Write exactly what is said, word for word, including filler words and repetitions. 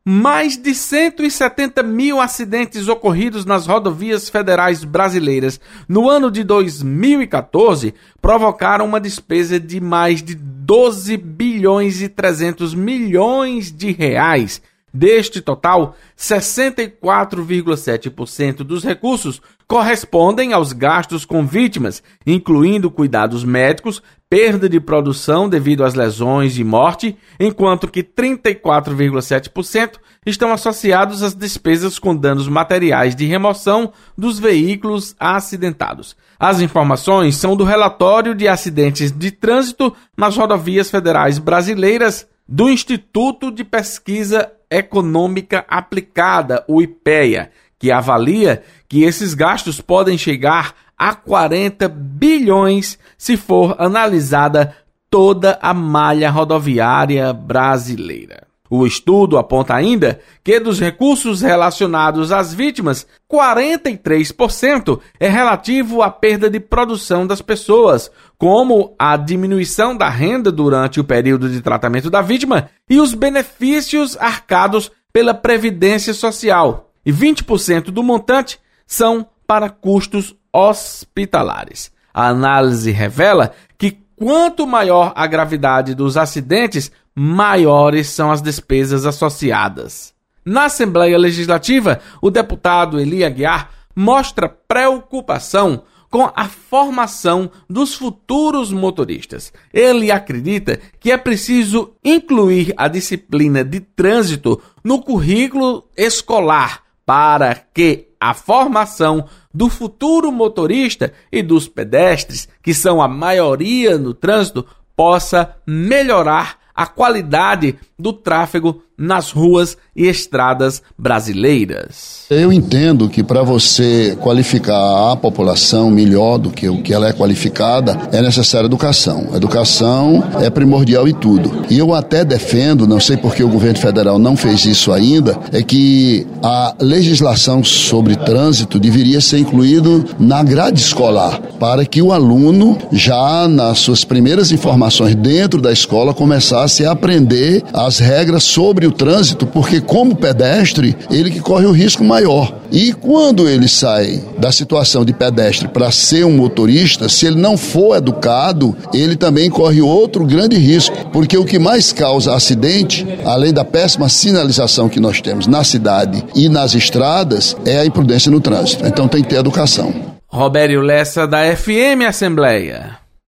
mais de cento e setenta mil acidentes ocorridos nas rodovias federais brasileiras no ano de dois mil e quatorze provocaram uma despesa de mais de doze bilhões e trezentos milhões de reais. Deste total, sessenta e quatro vírgula sete por cento dos recursos correspondem aos gastos com vítimas, incluindo cuidados médicos, perda de produção devido às lesões e morte, enquanto que trinta e quatro vírgula sete por cento estão associados às despesas com danos materiais de remoção dos veículos acidentados. As informações são do relatório de acidentes de trânsito nas rodovias federais brasileiras do Instituto de Pesquisa Econômica Aplicada, o IPEA, que avalia que esses gastos podem chegar a quarenta bilhões se for analisada toda a malha rodoviária brasileira. O estudo aponta ainda que dos recursos relacionados às vítimas, quarenta e três por cento é relativo à perda de produção das pessoas, como a diminuição da renda durante o período de tratamento da vítima e os benefícios arcados pela Previdência Social, e vinte por cento do montante são para custos hospitalares. A análise revela que quanto maior a gravidade dos acidentes, maiores são as despesas associadas. Na Assembleia Legislativa, o deputado Eli Aguiar mostra preocupação com a formação dos futuros motoristas. Ele acredita que é preciso incluir a disciplina de trânsito no currículo escolar para que a formação do futuro motorista e dos pedestres, que são a maioria no trânsito, possa melhorar a qualidade do tráfego nas ruas e estradas brasileiras. Eu entendo que para você qualificar a população melhor do que o que ela é qualificada, é necessária educação. A educação é primordial em tudo. E eu até defendo, não sei porque o governo federal não fez isso ainda, é que a legislação sobre trânsito deveria ser incluído na grade escolar, para que o aluno, já nas suas primeiras informações dentro da escola, começasse a aprender as regras sobre o trânsito, porque como pedestre, ele que corre o risco maior. E quando ele sai da situação de pedestre para ser um motorista, se ele não for educado, ele também corre outro grande risco, porque o que mais causa acidente, além da péssima sinalização que nós temos na cidade e nas estradas, é a imprudência no trânsito. Então tem que ter educação. Robério Lessa, da F M Assembleia.